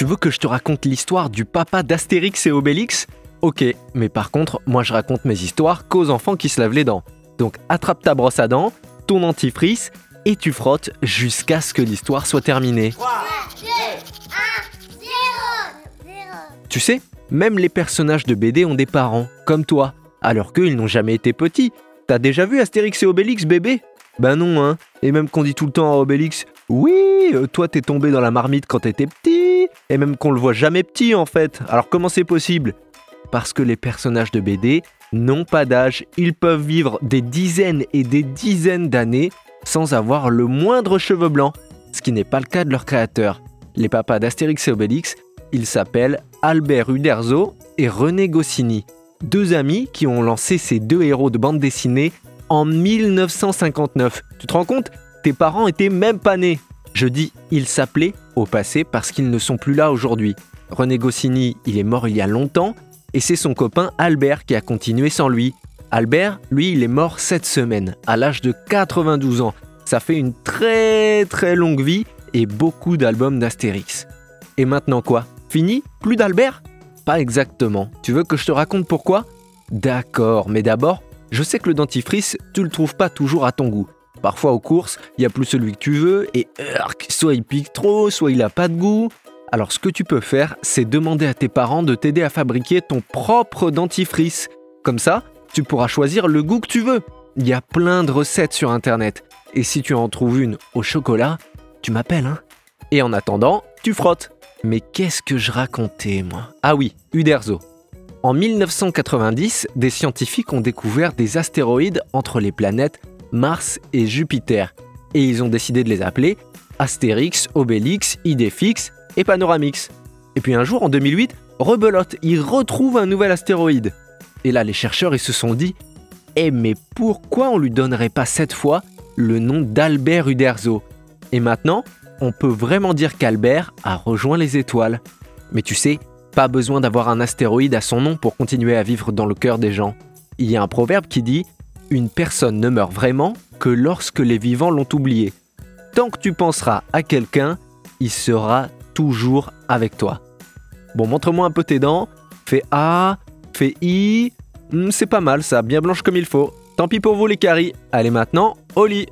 veux que je te raconte l'histoire du papa d'Astérix et Obélix ? Ok, mais par contre, moi je raconte mes histoires qu'aux enfants qui se lavent les dents. Donc attrape ta brosse à dents, ton dentifrice, et tu frottes jusqu'à ce que l'histoire soit terminée. 3, 2, 1, 0. Tu sais, même les personnages de BD ont des parents, comme toi, alors qu'eux, ils n'ont jamais été petits. T'as déjà vu Astérix et Obélix, bébé ? Ben non, hein. Et même qu'on dit tout le temps à Obélix, oui, toi t'es tombé dans la marmite quand t'étais petit, et même qu'on le voit jamais petit en fait. Alors comment c'est possible ? Parce que les personnages de BD n'ont pas d'âge, ils peuvent vivre des dizaines et des dizaines d'années sans avoir le moindre cheveu blanc, ce qui n'est pas le cas de leurs créateurs. Les papas d'Astérix et Obélix, ils s'appellent Albert Uderzo et René Goscinny, deux amis qui ont lancé ces deux héros de bande dessinée en 1959. Tu te rends compte ? Tes parents étaient même pas nés. Je dis « ils s'appelaient » au passé parce qu'ils ne sont plus là aujourd'hui. René Goscinny, il est mort il y a longtemps et c'est son copain Albert qui a continué sans lui. Albert, lui, il est mort cette semaine, à l'âge de 92 ans. Ça fait une très très longue vie et beaucoup d'albums d'Astérix. Et maintenant quoi ? Fini ? Plus d'Albert ? Pas exactement. Tu veux que je te raconte pourquoi ? D'accord, mais d'abord, je sais que le dentifrice, tu le trouves pas toujours à ton goût. Parfois aux courses, il n'y a plus celui que tu veux et soit il pique trop, soit il a pas de goût. Alors ce que tu peux faire, c'est demander à tes parents de t'aider à fabriquer ton propre dentifrice. Comme ça, tu pourras choisir le goût que tu veux. Il y a plein de recettes sur internet. Et si tu en trouves une au chocolat, tu m'appelles, hein ? Et en attendant, tu frottes. Mais qu'est-ce que je racontais, moi ? Ah oui, Uderzo. En 1990, des scientifiques ont découvert des astéroïdes entre les planètes Mars et Jupiter. Et ils ont décidé de les appeler Astérix, Obélix, Idéfix et Panoramix. Et puis un jour, en 2008, rebelote, ils retrouvent un nouvel astéroïde. Et là, les chercheurs, ils se sont dit « mais pourquoi on lui donnerait pas cette fois le nom d'Albert Uderzo ?» Et maintenant, on peut vraiment dire qu'Albert a rejoint les étoiles. Mais tu sais, pas besoin d'avoir un astéroïde à son nom pour continuer à vivre dans le cœur des gens. Il y a un proverbe qui dit « Une personne ne meurt vraiment que lorsque les vivants l'ont oublié. Tant que tu penseras à quelqu'un, il sera toujours avec toi. » Bon, montre-moi un peu tes dents. Fais A, fais I. C'est pas mal ça, bien blanche comme il faut. Tant pis pour vous les caries. Allez maintenant, au lit.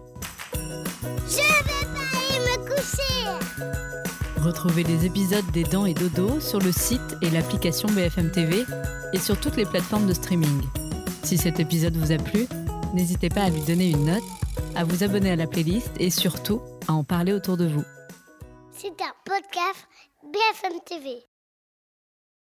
Je vais pas aller me coucher. Retrouvez les épisodes des Dents et Dodo sur le site et l'application BFM TV et sur toutes les plateformes de streaming. Si cet épisode vous a plu, n'hésitez pas à lui donner une note, à vous abonner à la playlist et surtout à en parler autour de vous. C'est un podcast BFM TV.